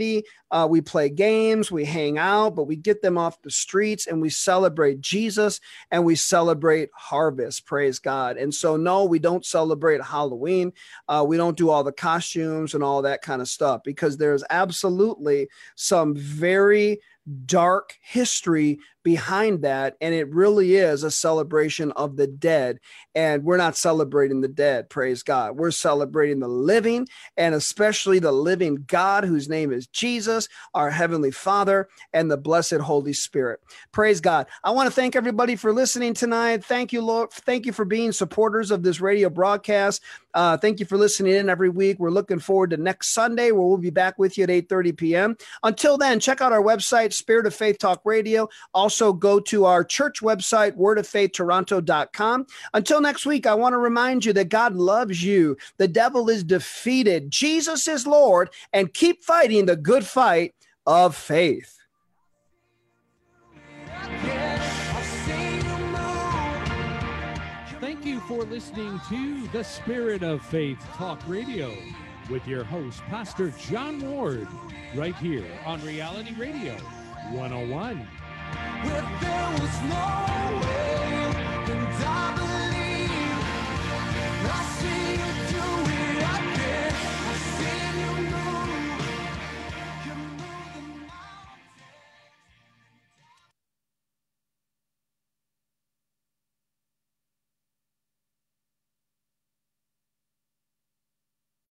Uh, we play games, we hang out, but we get them off the streets and we celebrate Jesus and we celebrate harvest. Praise God. And so, no, we don't celebrate Halloween. Uh, we don't do all the costumes and all that kind of stuff because there's absolutely some very dark history behind that. And it really is a celebration of the dead. And we're not celebrating the dead, praise God. We're celebrating the living, and especially the living God, whose name is Jesus, our Heavenly Father, and the blessed Holy Spirit. Praise God. I want to thank everybody for listening tonight. Thank you, Lord. Thank you for being supporters of this radio broadcast. Uh, thank you for listening in every week. We're looking forward to next Sunday, where we'll be back with you at eight thirty p.m. Until then, check out our website, Spirit of Faith Talk Radio. Also, go to our church website, word of faith toronto dot com. Until next week, I want to remind you that God loves you. The devil is defeated. Jesus is Lord, and keep fighting the good fight of faith. Thank you for listening to the Spirit of Faith Talk Radio with your host, Pastor John Ward, right here on Reality Radio one oh one. Where there was no way.